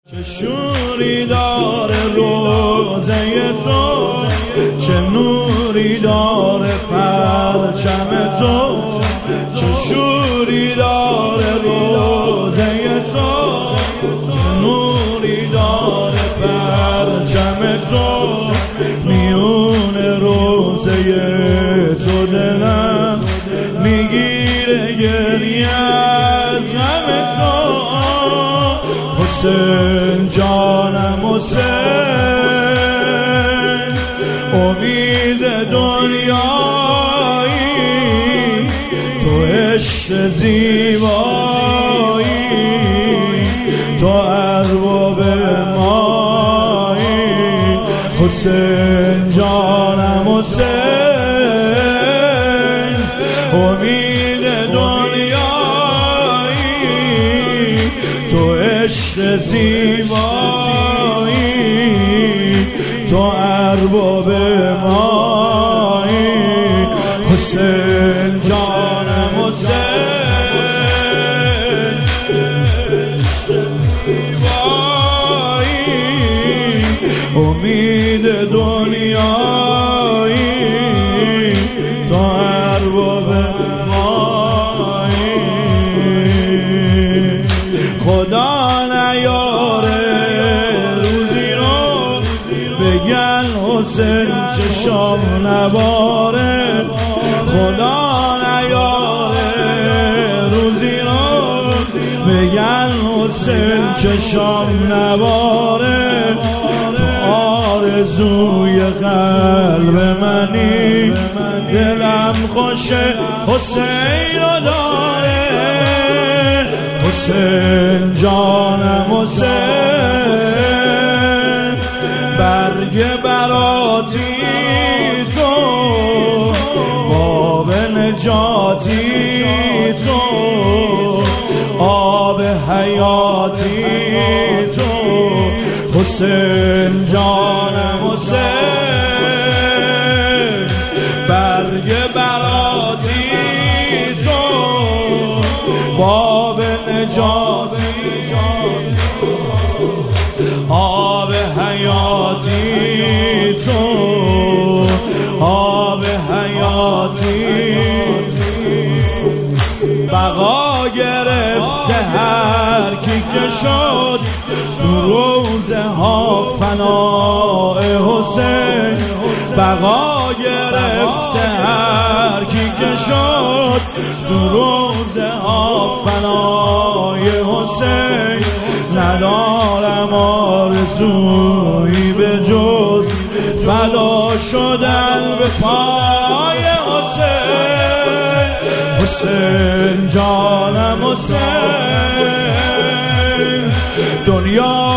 چه شوری داره روزه تو، چه نوری داره پرچم تو، چه شوری داره روزه تو، چه نوری داره پرچم تو. میون روزه تو دلم میگیره گریه از غم تو. حسین جانم حسین، امید دنیایی، تو عشق زیبایی، تو ارباب مایی. حسین جانم حسین، امید دنیایی، تو عشق زیبایی، تو ارباب مایی. حسین جانم حسین، امید دنیایی، تو ارباب مایی. خدا نیاره روزی رو بگن حسین چشام نباره. خدا نیاره روزی رو بگن حسین چشام نباره. تو آرزوی قلب منی، دلم خوشه حسین رو داره. حسین جانم حسین، برگ براتی تو، باب نجاتی تو، آب حیاتی تو. حسین جانم حسین، برگ براتی تو، باب نجاتی، آب حیاتی تو، آب حیاتی. بقا گرفته هر کی که شد تو روزه ها فنای حسین. بقا گرفته هر کی که شد تو روزه ها فنای حسین. ندارم آرزویی به جز فدا شدن به پای حسین. حسین جانم حسین، دنیا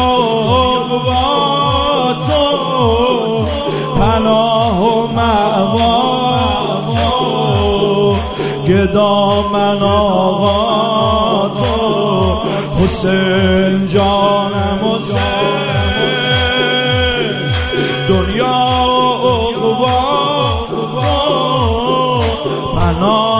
با تو، پناه و مأوا تو، گدا من آقا تو. حسین جانم حسین، دنیا و عقبا تو، پناه